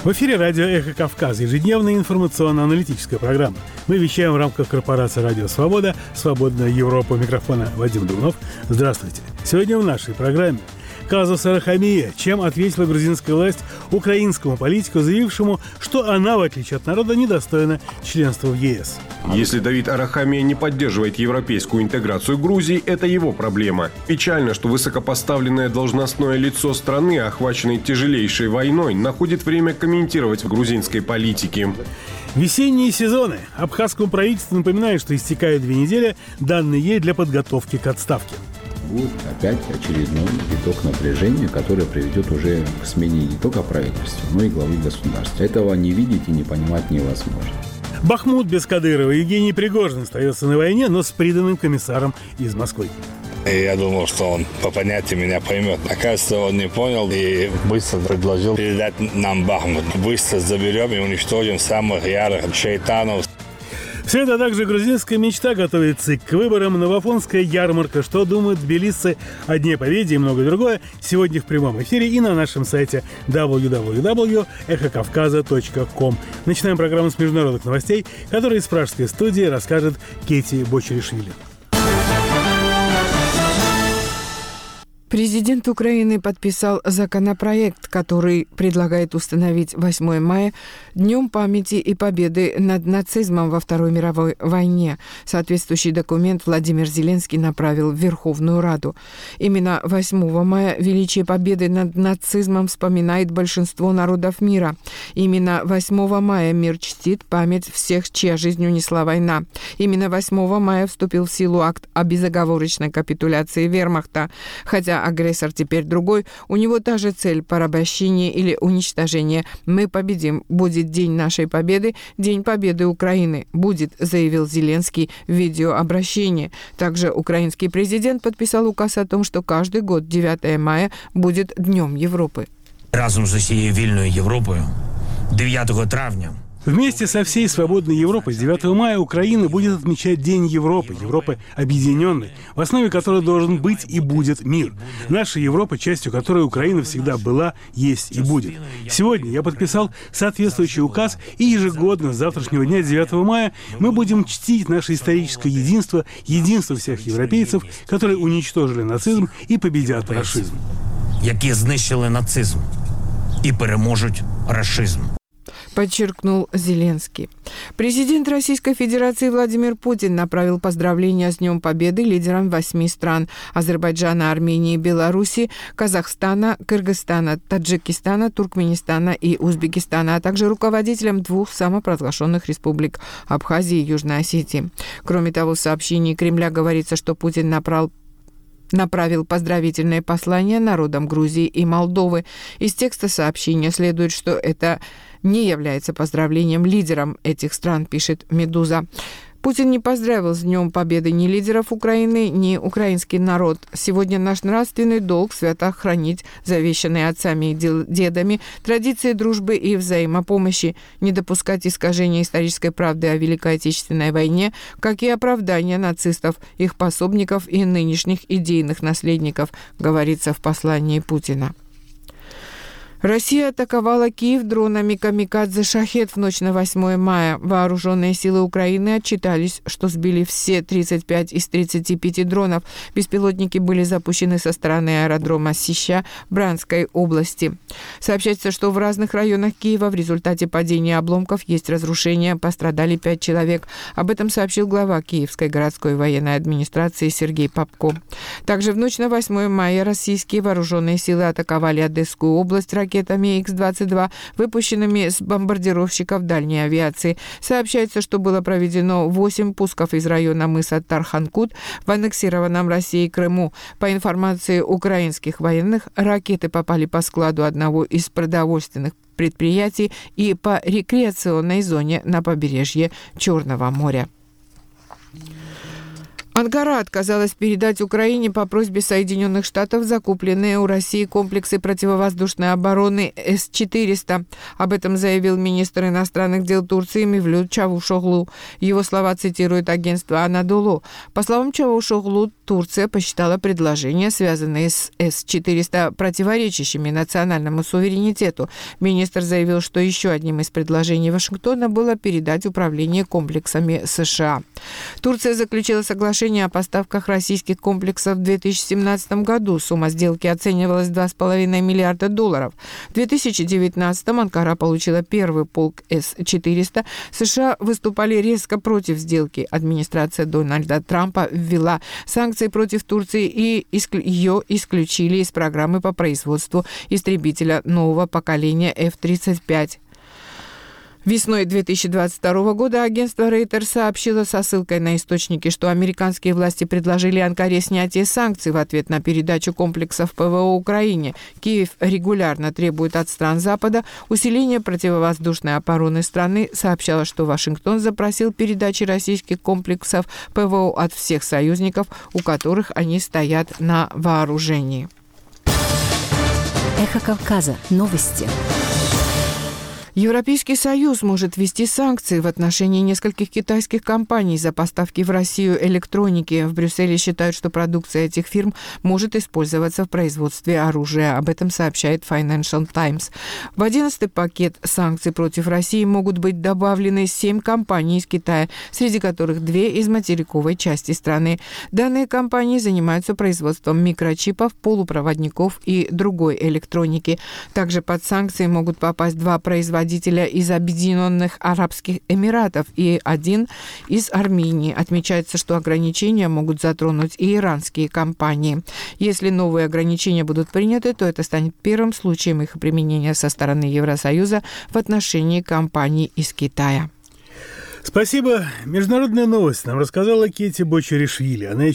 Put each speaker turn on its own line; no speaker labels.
В эфире радио «Эхо Кавказа», ежедневная информационно-аналитическая программа. Мы вещаем в рамках корпорации «Радио Свобода», «Свободная Европа». У микрофона Вадим Дубнов. Здравствуйте. Сегодня в нашей программе казус Арахамия. Чем ответила грузинская власть украинскому политику, заявившему, что она, в отличие от народа, недостойна членства в ЕС.
Если Давид Арахамия не поддерживает европейскую интеграцию Грузии, это его проблема. Печально, что высокопоставленное должностное лицо страны, охваченной тяжелейшей войной, находит время комментировать в грузинской политике.
Весенние сезоны. Абхазскому правительству напоминает, что истекают 2 недели, данные ей для подготовки к отставке.
Будет опять очередной виток напряжения, который приведет уже к смене не только правительства, но и главы государства. Этого не видеть и не понимать невозможно.
Бахмут без Кадырова. Евгений Пригожин остается на войне, но с приданным комиссаром из Москвы.
Я думал, что он по понятию меня поймет. Оказывается, он не понял и быстро предложил передать нам Бахмут. Быстро заберем и уничтожим самых ярых шайтанов.
Все это также грузинская мечта готовится к выборам, новофонская ярмарка, что думают тбилисцы о Дне Победы и многое другое сегодня в прямом эфире и на нашем сайте www.эхокавказа.ком. Начинаем программу с международных новостей, которые из пражской студии расскажет Кети Бочеришвили.
Президент Украины подписал законопроект, который предлагает установить 8 мая Днем памяти и победы над нацизмом во Второй мировой войне. Соответствующий документ Владимир Зеленский направил в Верховную Раду. Именно 8 мая величие победы над нацизмом вспоминает большинство народов мира. Именно 8 мая мир чтит память всех, чья жизнь унесла война. Именно 8 мая вступил в силу акт о безоговорочной капитуляции вермахта. Хотя агрессор теперь другой, у него та же цель – порабощение или уничтожение. Мы победим. Будет день нашей победы, день победы Украины. Будет, заявил Зеленский в видеообращении. Также украинский президент подписал указ о том, что каждый год 9 мая будет Днем Европы.
Разом з усією вільною Європою 9 травня
Вместе со всей свободной Европой с 9 мая Украина будет отмечать День Европы, Европы объединенной, в основе которой должен быть и будет мир. Наша Европа, частью которой Украина всегда была, есть и будет. Сегодня я подписал соответствующий указ, и ежегодно с завтрашнего дня, 9 мая, мы будем чтить наше историческое единство, единство всех европейцев, которые уничтожили нацизм и победят рашизм.
які знищили нацизм і переможуть рашизм.
Подчеркнул Зеленский. Президент Российской Федерации Владимир Путин направил поздравления с Днем Победы лидерам 8 стран – Азербайджана, Армении, Беларуси, Казахстана, Кыргызстана, Таджикистана, Туркменистана и Узбекистана, а также руководителям 2 самопровозглашенных республик – Абхазии и Южной Осетии. Кроме того, в сообщении Кремля говорится, что Путин направил поздравительное послание народам Грузии и Молдовы. Из текста сообщения следует, что это не является поздравлением лидерам этих стран, пишет «Медуза». Путин не поздравил с Днем Победы ни лидеров Украины, ни украинский народ. Сегодня наш нравственный долг свято хранить завещанные отцами и дедами традиции дружбы и взаимопомощи, не допускать искажения исторической правды о Великой Отечественной войне, как и оправдания нацистов, их пособников и нынешних идейных наследников, говорится в послании Путина. Россия атаковала Киев дронами «Камикадзе Шахед» в ночь на 8 мая. Вооруженные силы Украины отчитались, что сбили все 35 из 35 дронов. Беспилотники были запущены со стороны аэродрома Сища Брянской области. Сообщается, что в разных районах Киева в результате падения обломков есть разрушения, пострадали 5 человек. Об этом сообщил глава Киевской городской военной администрации Сергей Попко. Также в ночь на 8 мая российские вооруженные силы атаковали Одесскую область ракетами Х-22, выпущенными с бомбардировщиков дальней авиации. Сообщается, что было проведено 8 пусков из района мыса Тарханкут в аннексированном Россией Крыму. По информации украинских военных, ракеты попали по складу одного из продовольственных предприятий и по рекреационной зоне на побережье Черного моря. Анкара отказалась передать Украине по просьбе Соединенных Штатов закупленные у России комплексы противовоздушной обороны С-400. Об этом заявил министр иностранных дел Турции Мевлют Чавушоглу. Его слова цитирует агентство «Анадолу». По словам Чавушоглу, Турция посчитала предложения, связанные с С-400, противоречащими национальному суверенитету. Министр заявил, что еще одним из предложений Вашингтона было передать управление комплексами США. Турция заключила соглашение о поставках российских комплексов в 2017 году. Сумма сделки оценивалась в $2,5 миллиарда. В 2019 Анкара получила первый полк С-400. США выступали резко против сделки. Администрация Дональда Трампа ввела санкции против Турции и ее исключили из программы по производству истребителя нового поколения F-35. Весной 2022 года агентство Reuters сообщило со ссылкой на источники, что американские власти предложили Анкаре снятие санкций в ответ на передачу комплексов ПВО Украине. Киев регулярно требует от стран Запада усиления противовоздушной обороны страны. Сообщалось, что Вашингтон запросил передачи российских комплексов ПВО от всех союзников, у которых они стоят на вооружении.
Эхо Кавказа. Новости.
Европейский Союз может ввести санкции в отношении нескольких китайских компаний за поставки в Россию электроники. В Брюсселе считают, что продукция этих фирм может использоваться в производстве оружия. Об этом сообщает Financial Times. В 11-й пакет санкций против России могут быть добавлены 7 компаний из Китая, среди которых 2 из материковой части страны. Данные компании занимаются производством микрочипов, полупроводников и другой электроники. Также под санкции могут попасть 2 производителя из Объединенных Арабских Эмиратов и 1 из Армении. Отмечается, что ограничения могут затронуть и иранские компании. Если новые ограничения будут приняты, то это станет первым случаем их применения со стороны Евросоюза в отношении компаний из Китая.
Спасибо. Международная новость нам рассказала Кети Бочаришвили. Она